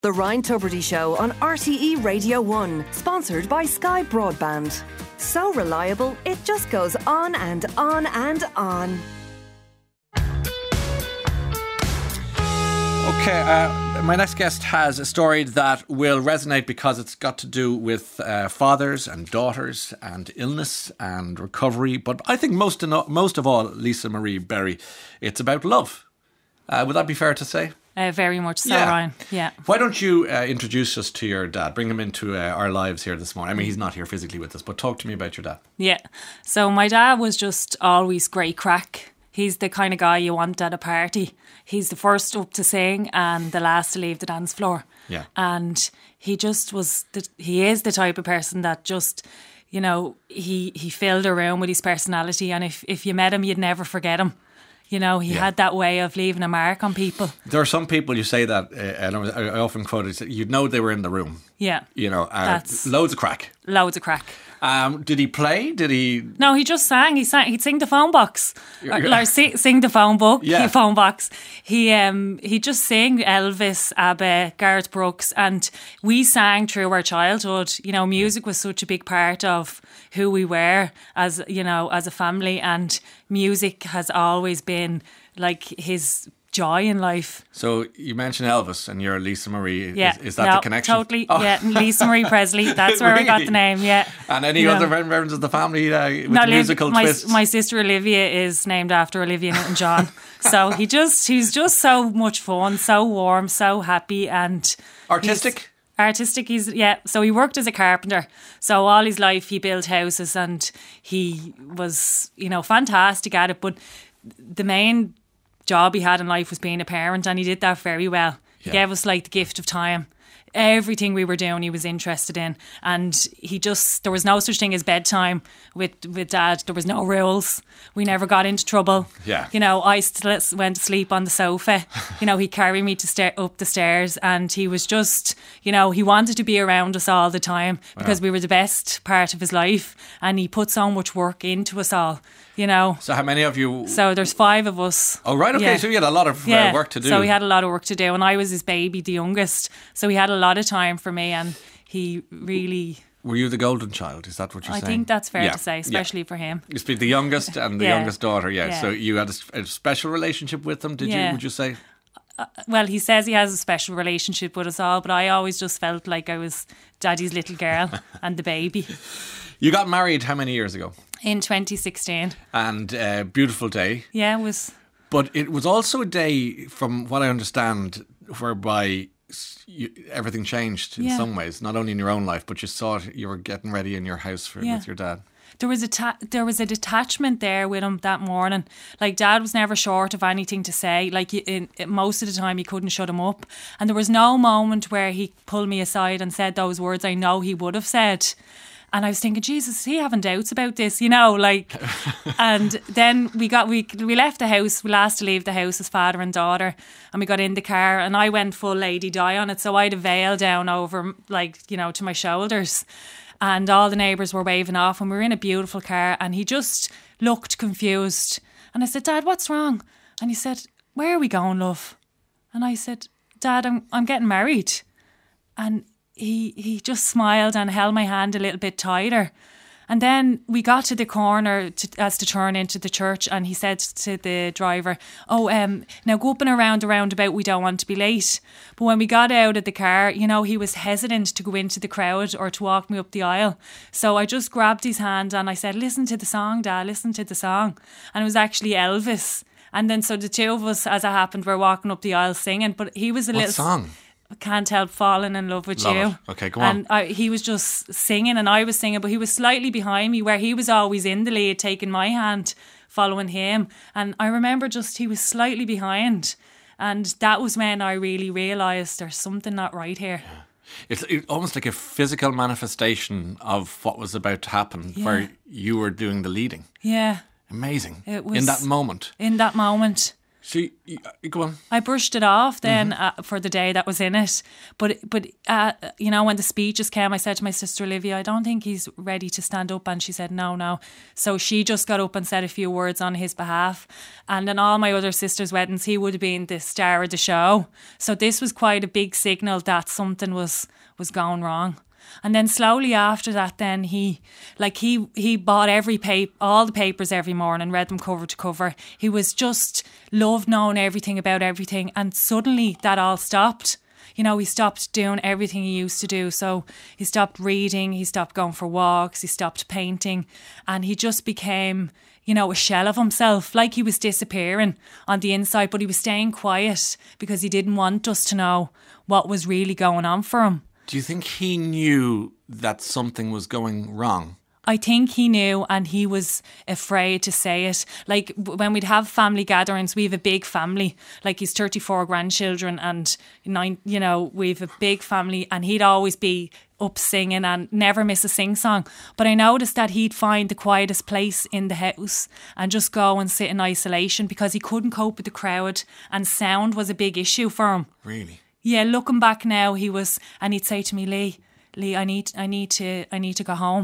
The Ryan Tubridy Show on RTE Radio 1, sponsored by Sky Broadband. So reliable, it just goes on and on and on. Okay, my next guest has a story that will resonate because it's got to do with fathers and daughters and illness and recovery. But I think most of all, Lisa Marie Berry, it's about love. Would that be fair to say? Very much so, Ryan. Yeah. Why don't you introduce us to your dad? Bring him into our lives here this morning. I mean, he's not here physically with us, but talk to me about your dad. Yeah. So my dad was just always great crack. He's the kind of guy you want at a party. He's the first up to sing and the last to leave the dance floor. Yeah. And he just was, he is the type of person that just, you know, he filled a room with his personality, and if you met him, you'd never forget him. You know, he had that way of leaving a mark on people. There are some people, you say that, and I often quote it, you'd know they were in the room. Yeah. You know, loads of crack. Loads of crack. Did he play? Did he? No, he just sang. He'd sing the phone box, or sing the phone book. Yeah. Phone box. He just sang Elvis, ABBA, Garth Brooks, and we sang through our childhood. You know, music was such a big part of who we were as a family, and music has always been like his joy in life. So you mentioned Elvis and you're Lisa Marie. Yeah. Is that the connection? Totally. Oh. Yeah, Lisa Marie Presley. That's where I got the name, yeah. And any other members of the family with musical twists? My sister Olivia is named after Olivia Newton-John. So he's just so much fun, so warm, so happy, and artistic. So he worked as a carpenter. So all his life he built houses, and he was, fantastic at it. But the main job he had in life was being a parent, and he did that very well. He gave us like the gift of time. Everything we were doing he was interested in, and there was no such thing as bedtime with Dad. There was no rules. We never got into trouble. I went to sleep on the sofa. He carried me up the stairs, and he was just, he wanted to be around us all the time because we were the best part of his life, and he put so much work into us all. So how many of you? So there's 5 of us. Oh, right. Okay. Yeah. So he had a lot of work to do. So he had a lot of work to do. And I was his baby, the youngest. So he had a lot of time for me, and he really... Were you the golden child? Is that what you're saying? I think that's fair to say, especially for him. You speak the youngest and the youngest daughter, So you had a special relationship with them, did you, would you say? Well, he says he has a special relationship with us all, but I always just felt like I was Daddy's little girl and the baby. You got married how many years ago? In 2016. And beautiful day. Yeah, it was. But it was also a day, from what I understand, whereby everything changed in some ways. Not only in your own life, but you saw you were getting ready in your house with your dad. There was a detachment there with him that morning. Like, Dad was never short of anything to say. Like, most of the time, he couldn't shut him up. And there was no moment where he pulled me aside and said those words I know he would have said. And I was thinking, Jesus, is he having doubts about this? And then we left the house. We last to leave the house as father and daughter, and we got in the car, and I went full Lady Di on it. So I had a veil down over, to my shoulders, and all the neighbours were waving off, and we were in a beautiful car, and he just looked confused. And I said, Dad, what's wrong? And he said, where are we going, love? And I said, Dad, I'm getting married. And he just smiled and held my hand a little bit tighter. And then we got to the corner to turn into the church, and he said to the driver, now go up and around the roundabout, we don't want to be late. But when we got out of the car, he was hesitant to go into the crowd or to walk me up the aisle. So I just grabbed his hand and I said, listen to the song, Dad, listen to the song. And it was actually Elvis. And then so the two of us, as it happened, were walking up the aisle singing, but he was a little... What song? I Can't Help Falling in Love with Love You. It. Okay, go on. And he was just singing and I was singing, but he was slightly behind me, where he was always in the lead, taking my hand, following him. And I remember he was slightly behind. And that was when I really realised there's something not right here. It's almost like a physical manifestation of what was about to happen, where you were doing the leading. Yeah. Amazing. It was in that moment. In that moment. So you go on. I brushed it off then for the day that was in it. But you know, when the speeches came, I said to my sister Olivia, I don't think he's ready to stand up. And she said, no. So she just got up and said a few words on his behalf. And in all my other sisters' weddings, he would have been the star of the show. So this was quite a big signal that something was going wrong. And then slowly after that, then he bought all the papers every morning, read them cover to cover. He was just loved knowing everything about everything. And suddenly that all stopped. You know, he stopped doing everything he used to do. So he stopped reading, he stopped going for walks, he stopped painting, and he just became, you know, a shell of himself, like he was disappearing on the inside, but he was staying quiet because he didn't want us to know what was really going on for him. Do you think he knew that something was going wrong? I think he knew, and he was afraid to say it. Like when we'd have family gatherings, we have a big family. Like he's 34 grandchildren and 9, you know, we have a big family, and he'd always be up singing and never miss a sing song. But I noticed that he'd find the quietest place in the house and just go and sit in isolation because he couldn't cope with the crowd, and sound was a big issue for him. Really? Yeah, looking back now, and he'd say to me, Lee, I need to go home.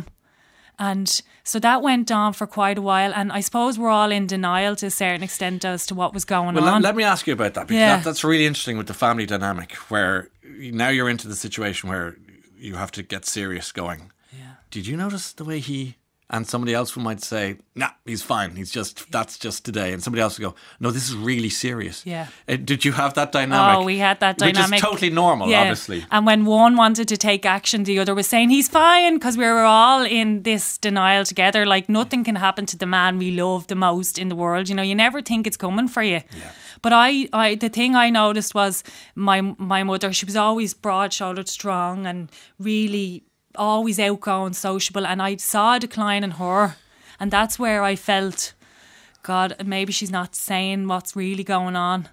And so that went on for quite a while, and I suppose we're all in denial to a certain extent as to what was going on. Well, let me ask you about that, because that's really interesting with the family dynamic, where now you're into the situation where you have to get serious going. Yeah. Did you notice the way he and somebody else who might say, nah, he's fine, that's just today, and somebody else would go, no, this is really serious. Yeah. Did you have that dynamic? Oh, we had that dynamic. Which is totally normal, obviously. And when one wanted to take action, the other was saying, he's fine, because we were all in this denial together. Like, nothing can happen to the man we love the most in the world. You know, you never think it's coming for you. Yeah. But the thing I noticed was my mother, she was always broad-shouldered, strong, and really always outgoing, sociable, and I saw a decline in her, and that's where I felt, God, maybe she's not saying what's really going on.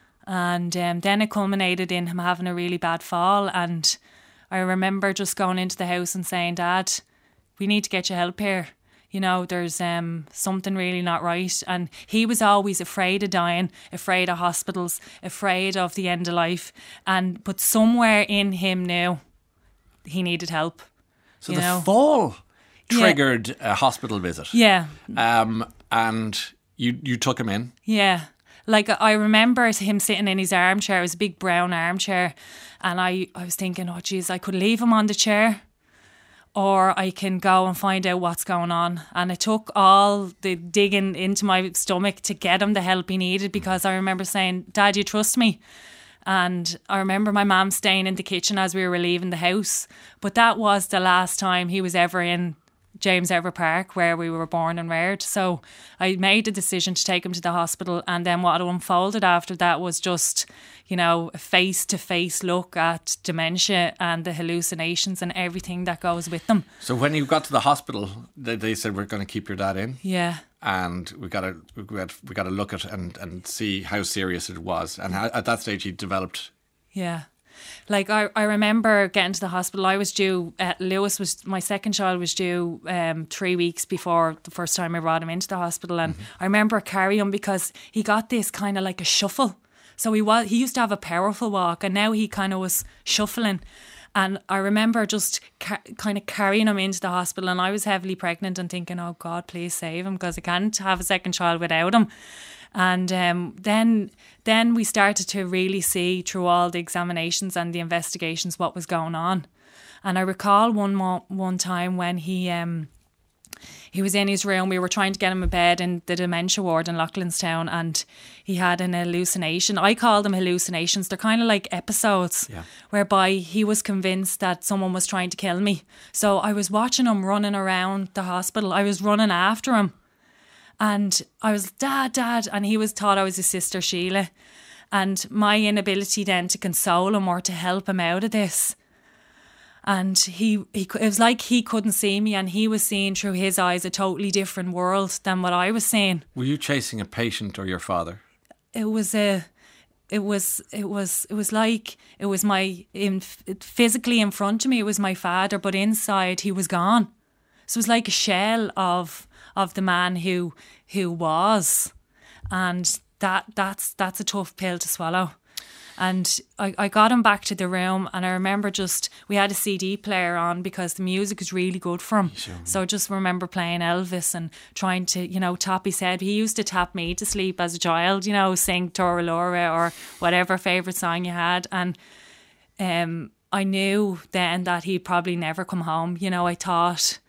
And then it culminated in him having a really bad fall, and I remember just going into the house and saying, Dad, we need to get you help here. You know, there's something really not right. And he was always afraid of dying, afraid of hospitals, afraid of the end of life, but somewhere in him knew he needed help. So the fall triggered a hospital visit. Yeah. And you took him in. Yeah. Like I remember him sitting in his armchair. It was a big brown armchair. And I was thinking, oh geez, I could leave him on the chair, or I can go and find out what's going on. And it took all the digging into my stomach to get him the help he needed, because I remember saying, Dad, you trust me? And I remember my mum staying in the kitchen as we were leaving the house. But that was the last time he was ever in James Everett Park, where we were born and reared. So I made the decision to take him to the hospital. And then what unfolded after that was just, you know, a face-to-face look at dementia and the hallucinations and everything that goes with them. So when you got to the hospital, they said, we're going to keep your dad in. Yeah. And we got to look at and see how serious it was. And at that stage, he developed. Yeah. Like I remember getting to the hospital. I was due. My second child was due 3 weeks before the first time I brought him into the hospital, and I remember carrying him because he got this kind of like a shuffle. So he used to have a powerful walk, and now he kind of was shuffling. And I remember just kind of carrying him into the hospital, and I was heavily pregnant and thinking, oh God, please save him, because I can't have a second child without him. And then we started to really see through all the examinations and the investigations what was going on. And I recall one time when he was in his room. We were trying to get him a bed in the dementia ward in Loughlinstown, and he had an hallucination. I call them hallucinations. They're kind of like episodes, whereby he was convinced that someone was trying to kill me. So I was watching him running around the hospital. I was running after him, and I was, Dad, and he thought I was his sister Sheila. And my inability then to console him or to help him out of this. And it was like he couldn't see me, and he was seeing through his eyes a totally different world than what I was seeing. Were you chasing a patient or your father? It was like it was physically in front of me. It was my father, but inside he was gone. So it was like a shell of the man who was. And that's a tough pill to swallow. And I got him back to the room, and I remember we had a CD player on because the music is really good for him. Sure. So I just remember playing Elvis and trying to, tap his head. He used to tap me to sleep as a child, sing Tora Laura or whatever favourite song you had. And I knew then that he'd probably never come home. I thought...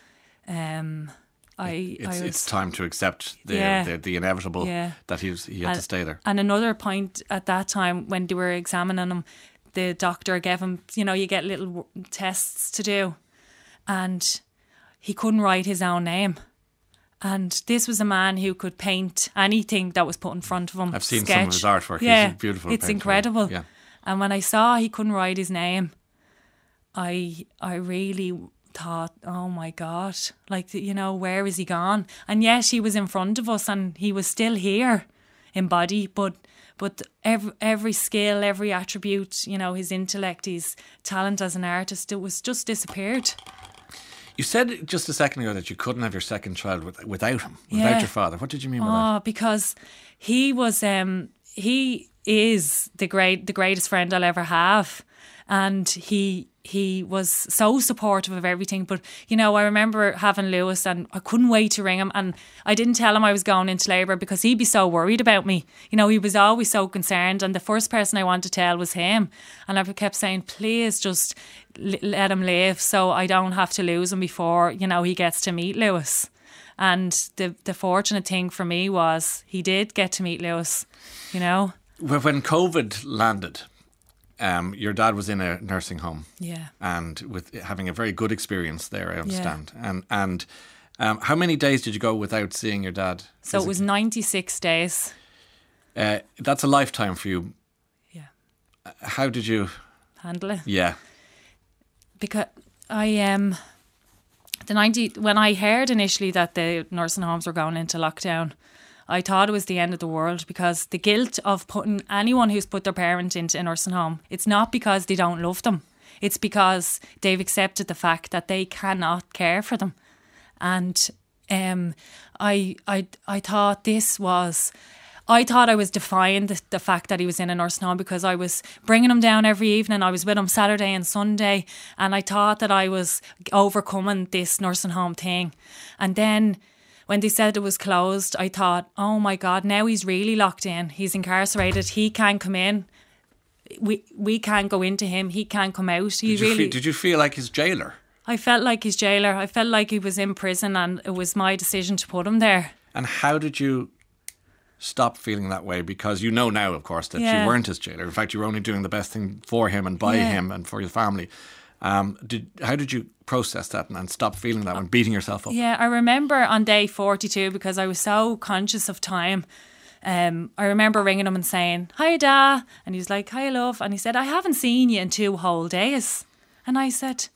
It's time to accept the inevitable that he had to stay there. And another point at that time when they were examining him, the doctor gave him, you get little tests to do, and he couldn't write his own name. And this was a man who could paint anything that was put in front of him. I've seen some of his artwork. Yeah, he's a beautiful it's painter. incredible. Yeah. And when I saw he couldn't write his name, I really thought, oh my God, where is he gone? And yes, he was in front of us and he was still here in body, but every skill, every attribute, his intellect, his talent as an artist, it was just disappeared. You said just a second ago that you couldn't have your second child without him, without your father. What did you mean by that? Because he was, he is the greatest friend I'll ever have. And he was so supportive of everything. But, I remember having Lewis and I couldn't wait to ring him. And I didn't tell him I was going into labour because he'd be so worried about me. He was always so concerned. And the first person I wanted to tell was him. And I kept saying, please just let him live so I don't have to lose him before, he gets to meet Lewis. And the fortunate thing for me was he did get to meet Lewis, When COVID landed... your dad was in a nursing home, and with having a very good experience there, I understand. Yeah. And how many days did you go without seeing your dad? So it was 96 days. That's a lifetime for you. Yeah. How did you handle it? Yeah. Because when I heard initially that the nursing homes were going into lockdown, I thought it was the end of the world because the guilt of putting anyone who's put their parent into a nursing home, it's not because they don't love them. It's because they've accepted the fact that they cannot care for them. And I thought I thought I was defying the fact that he was in a nursing home because I was bringing him down every evening. I was with him Saturday and Sunday, and I thought that I was overcoming this nursing home thing. And then when they said it was closed, I thought, oh my God, now he's really locked in. He's incarcerated. He can't come in. We can't go into him. He can't come out. Did you feel like his jailer? I felt like his jailer. I felt like he was in prison and it was my decision to put him there. And how did you stop feeling that way? Because you know now, of course, that you weren't his jailer. In fact, you were only doing the best thing for him and by him and for your family. How did you process that and stop feeling that when beating yourself up? Yeah, I remember on day 42, because I was so conscious of time, I remember ringing him and saying, "Hi, Da." And he was like, "Hi, love." And he said, "I haven't seen you in 2 whole days." And I said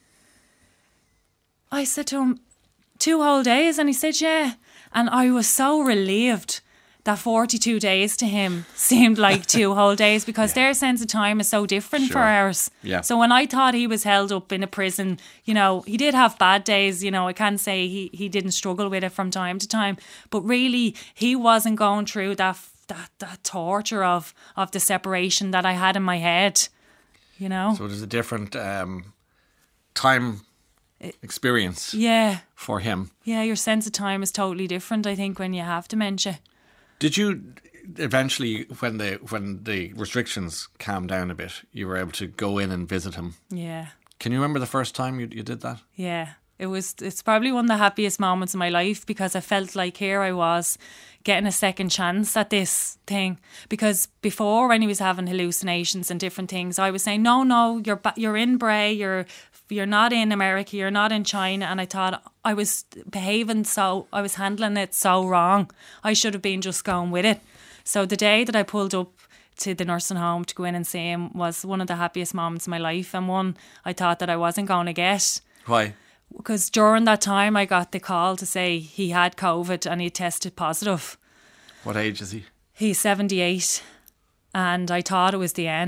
to him, 2 whole days? And he said, "Yeah." And I was so relieved that 42 days to him seemed like 2 whole days because their sense of time is so different for ours. Yeah. So when I thought he was held up in a prison, he did have bad days. I can't say he didn't struggle with it from time to time. But really, he wasn't going through that torture of the separation that I had in my head, So there's a different time experience for him. Yeah, your sense of time is totally different, I think, when you have dementia. Did you eventually, when the restrictions calmed down a bit, you were able to go in and visit him? Yeah. Can you remember the first time you did that? Yeah. It's probably one of the happiest moments of my life because I felt like here I was getting a second chance at this thing. Because before, when he was having hallucinations and different things, I was saying, no, you're in Bray, you're not in America, you're not in China. And I thought I was I was handling it so wrong. I should have been just going with it. So the day that I pulled up to the nursing home to go in and see him was one of the happiest moments of my life, and one I thought that I wasn't going to get. Why? Because during that time I got the call to say he had COVID and he tested positive. What age is he? He's 78. And I thought it was the end.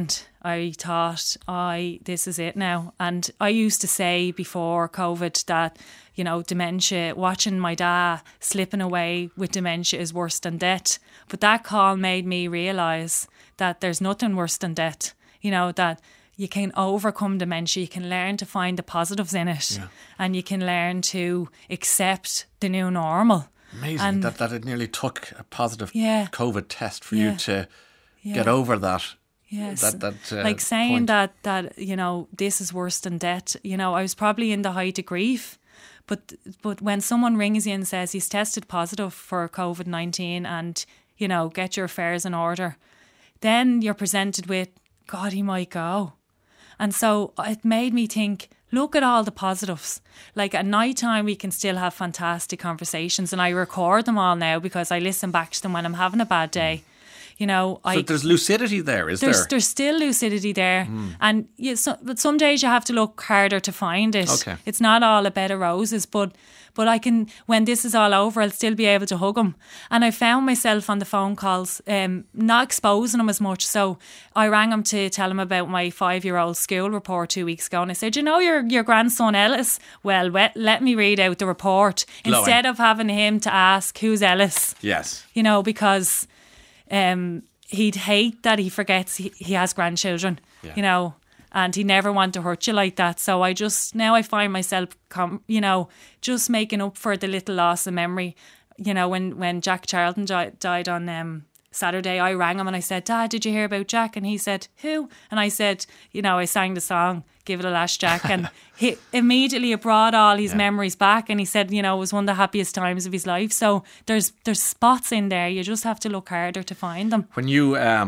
I thought, this is it now. And I used to say before COVID that, you know, dementia, watching my dad slipping away with dementia is worse than death. But that call made me realise that there's nothing worse than death. You know, that you can overcome dementia, you can learn to find the positives in it, and you can learn to accept the new normal. Amazing that it nearly took a positive COVID test for you to get over that. Yes, that like saying point. that you know, this is worse than death. You know, I was probably in the height of grief, but when someone rings you and says he's tested positive for COVID-19 and, you know, get your affairs in order, then you're presented with, God, he might go. And so it made me think, look at all the positives. Like at night time, we can still have fantastic conversations, and I record them all now because I listen back to them when I'm having a bad day. You know, so there's lucidity there, is there? There's still lucidity there. And but some days you have to look harder to find it. Okay. It's not all a bed of roses, but I can, when this is all over, I'll still be able to hug him. And I found myself on the phone calls, not exposing him as much. So I rang him to tell him about my 5-year-old school report 2 weeks ago. And I said, you know, your grandson Ellis? Well, let me read out the report. Glowing. Instead of having him to ask, who's Ellis? Yes. You know, because he'd hate that he forgets he has grandchildren, you know, and he never want to hurt you like that. So now I find myself, you know, just making up for the little loss of memory. You know, when Jack Charlton died on Saturday, I rang him and I said, Dad, did you hear about Jack? And he said, who? And I said, you know, I sang the song, Give It a Lash, Jack. And he immediately brought all his memories back. And he said, you know, it was one of the happiest times of his life. So there's spots in there. You just have to look harder to find them. When you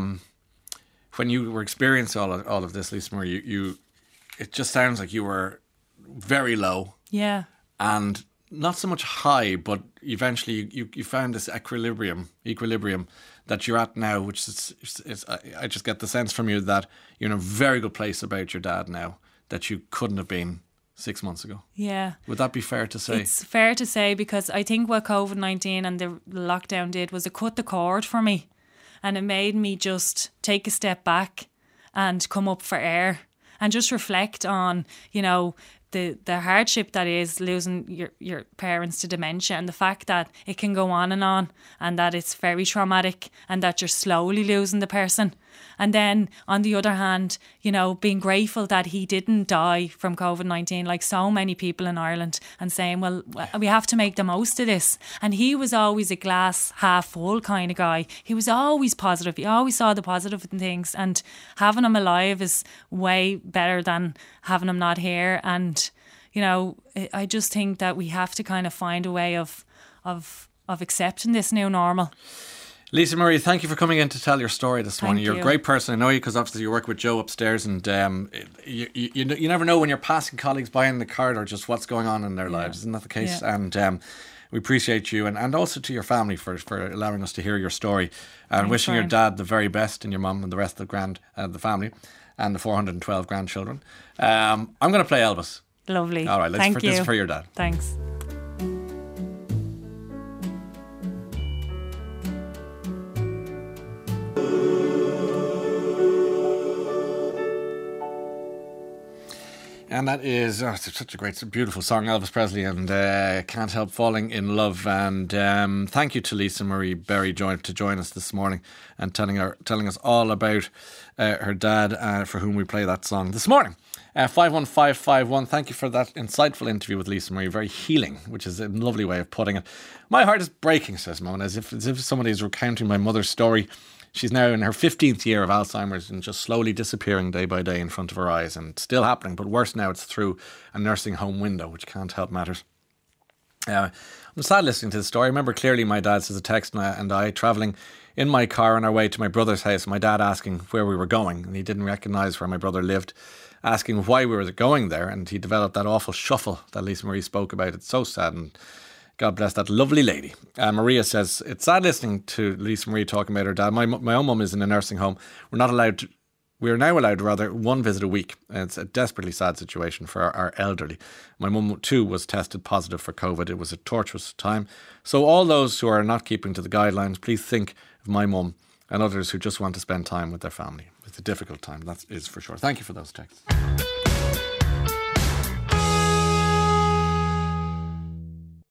were experiencing all of this, Lisa Marie, you it just sounds like you were very low. Yeah. And not so much high, but eventually you found this equilibrium that you're at now, which is I just get the sense from you that you're in a very good place about your dad now that you couldn't have been 6 months ago. Yeah. Would that be fair to say? It's fair to say, because I think what COVID-19 and the lockdown did was it cut the cord for me, and it made me just take a step back and come up for air and just reflect on, you know, the hardship that is losing your parents to dementia, and the fact that it can go on, and that it's very traumatic, and that you're slowly losing the person. And then on the other hand, you know, being grateful that he didn't die from COVID-19 like so many people in Ireland, and saying, well, we have to make the most of this. And he was always a glass half full kind of guy. He was always positive. He always saw the positive in things, and having him alive is way better than having him not here. And, you know, I just think that we have to kind of find a way of accepting this new normal. Lisa Marie, thank you for coming in to tell your story this morning. Thank You're you. a great person. I know you because obviously you work with Joe upstairs, and you never know when you're passing colleagues by in the corridor just what's going on in their lives. Isn't that the case? Yeah. And we appreciate you, and also to your family for allowing us to hear your story, and Thanks, wishing your Ryan. dad the very best, and your mum and the rest of the family and the 412 grandchildren. I'm going to play Elvis. Lovely. All right, Thank you. This is for your dad. Thanks. And that is it's such a great, beautiful song, Elvis Presley, and Can't Help Falling in Love. And thank you to Lisa Marie Berry to join us this morning and telling us all about her dad, for whom we play that song this morning. 51551, thank you for that insightful interview with Lisa Marie. Very healing, which is a lovely way of putting it. My heart is breaking, says Mona, as if somebody is recounting my mother's story. She's now in her 15th year of Alzheimer's and just slowly disappearing day by day in front of her eyes, and still happening, but worse now, it's through a nursing home window, which can't help matters. I'm sad listening to the story. I remember clearly my dad says a text and I travelling in my car on our way to my brother's house, my dad asking where we were going, and he didn't recognise where my brother lived, asking why we were going there, and he developed that awful shuffle that Lisa Marie spoke about. It's so sad, and God bless that lovely lady. Maria says, it's sad listening to Lisa Marie talking about her dad. My own mum is in a nursing home. We are now allowed one visit a week. And it's a desperately sad situation for our elderly. My mum too was tested positive for COVID. It was a torturous time. So all those who are not keeping to the guidelines, please think of my mum and others who just want to spend time with their family. It's a difficult time, that is for sure. Thank you for those texts.